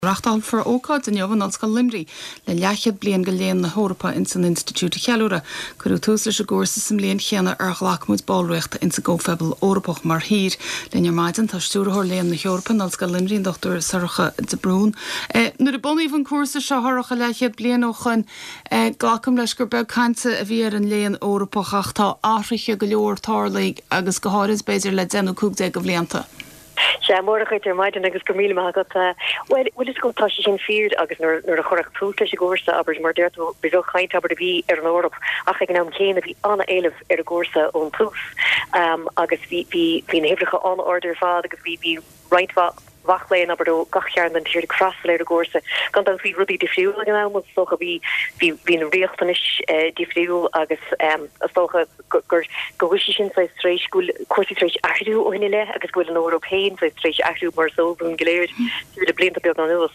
Rachtal for ócáid in Jovan als Limri le leachad blian go léan na Hórappa in san Institute Chealúra curú tús leis a gúrsa sam léan chéanna ar ghlachmúd ballreacht in sa gófebal Órappach mar hír le maidin tá stúrthór léan na Hórappa als Limri in Dr. Saracha de Brún. Nuair a bunaí van cuasa seo tharacha leachad blian ó chun ghlacham leis gur beg cainte a bhí ar an léan Órappach ach tá áthraithe go leor tarlaigh agus go háiris beidir le 10 go bblianta. Morach maidin agus go míle got well is go tá sin feared agus nur a chorach púlta se górsa aber mar deirt be chaint aber bhí ar an Órap ach ag an céin a bhí anna éileh ar a górsa ón tús agus bhí hefricha an order fád agus bhí reinintfa wachlein aber do gachjaar den tíir de krasleir górse gan dan vi rudi defriúl gan am socha vi an riochttanis defriúl agus socha go sin sa streich cuasi streich aú o hinile agus go an Européin sa streich aú mar so bún geléir de blint be an nuas.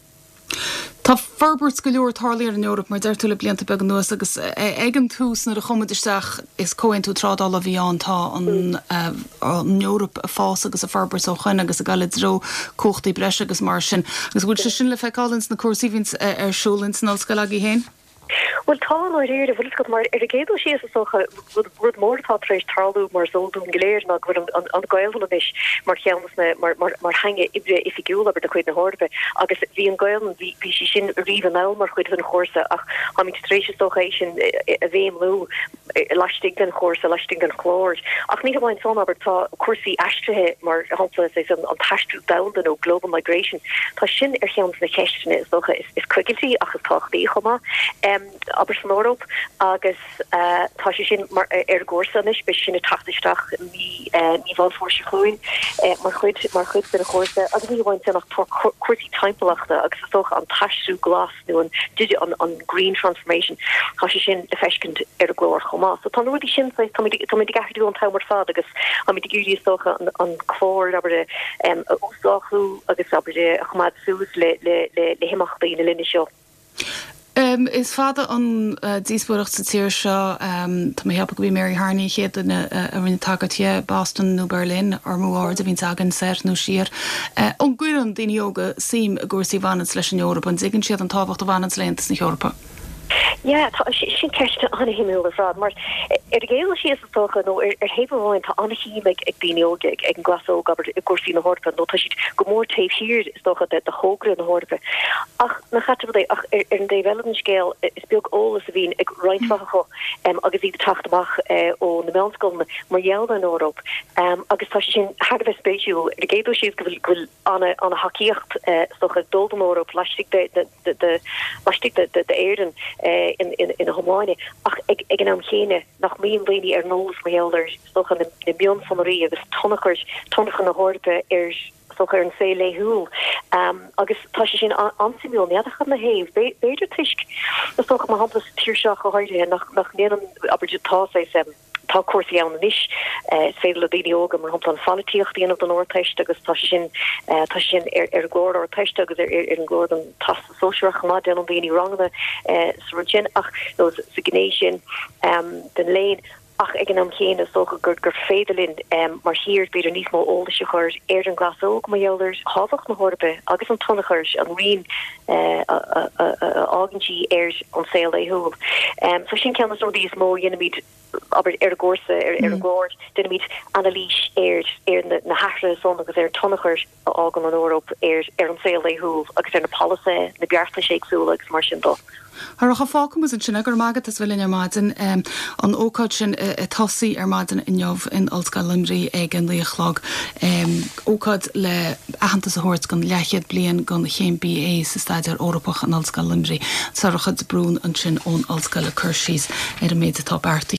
Tá ferbert go leor tarlaíar in Europa mar deir túla blianta beag nuas agus egan tús na a chumadisteach is cóin tú trádal a bhí antá an Europa a fás agus a ferbert ó chuin agus a galid dro cóchtaí breis agus mar sin agus bhúil se sin le feicálins na cuasíhins ar siúlins ná scailagí héin? Well tá réir bhil go mar ar a géadú sé socha rud mórtá éis tarlú mar zolún geléir ná go an gailna is mar cheannas mar hange ibre ifigiúla aber de chuid na Hórappa agus bhí an gailn bhí si sin riomh an mar chuid an chósa ach ha mí trééis socha sin a bhéim lú lastig den chósa lastig an chlór ach ní bhain son aber tá cuasaí astrathe mar hapla an taistú dadan ó global migration tá sin ar cheannas na ceistena is socha is cuiigiltí agus táchtaí chomá aber san Órap agus tá sin mar ar górsanis be sinna tatisteach ní bhil for se chuin mar chuid bin a chósa agus ní bhain nach cuasí timpachta agus socha an taistú glas nu an green transformation tá sin de fecint ar glór chomá so tá rudi sin tá gaú an tamar fad agus a mí gúí socha an chlór aber de úsáú agus aber de chomad sús le himachtaí na linne seo. Is fada an díosbúireacht sa tíir seo tá mé heappa go bhí Mary Harney chéad a rinne tagadthe Boston nó Berlin ar múáir a bhín agan séir nó siar. An gcuir an daoine óga sim a gúirsaí bhanas leis an Eorpa an d'igann siad an tábhacht a bhanas leontas na Eorpa. Ja, sin kechte an himúle fraad, maar er géile si is toch no hebein tá an híig ag bíoge ag an glasó gaber gosí na Hórappa no si gomoór taif hir is toch de hogre na Hórappa. Ach na hat ach an developmentscale is beag ólas a vín ag reinintfacho agus í tachtach ó na menskolne mar jeld an Órap agus tá sin hagh spéisiú er géú si gofuil an a hakíocht stoch dul an Órap lastig de éden in Homáine ach ag an am chéine nach míon léine ar nólas méhéidir stoch an na bion fannaí agus tonnachan na Hórappa ar socha an sé léhúil agus tá sin ansimúil neadachchan na héh beidir tuisk na socha má haplas tíirseach go háide nach néan aber tá tá cuasí an is féidir le daine óga mar hapla an fannatíocht díanamh don orteiste agus tá sin ar glór or teiste agus ar an glór an tas sóisiach má den an daoine rangna sin ach nó sa gné sin den léin ach ag an am chéine socha gur féidirlinn mar hir beidir níos mó óla se chuir ar an glasóg maéilders hábhacht na Hórappa agus an tonnachars an rion ágantí ar an saoil éthúil. So sin ceannas nó díos mó dhéanamid aber ar górsa ar glór dynamid analís ar na hare son agus ar tonnachars ágan an Órap ar an saoil éthúil agus ar na policy na beartla séagsúla agus mar sin dó. Har a fácum is an sin agur mágad is bhfuil ar maidin an ócáid sin a tosaí ar maidin in jobh in Ollscoil Limrí ag an líochlag ócáid le ahananta a hort gan lechiad blian gan chéim BA sa staidir Órappach an Ollscoil Limrí Saracha de Brún an sin ón Ollscoil Cursís ar a méid atá beartaí.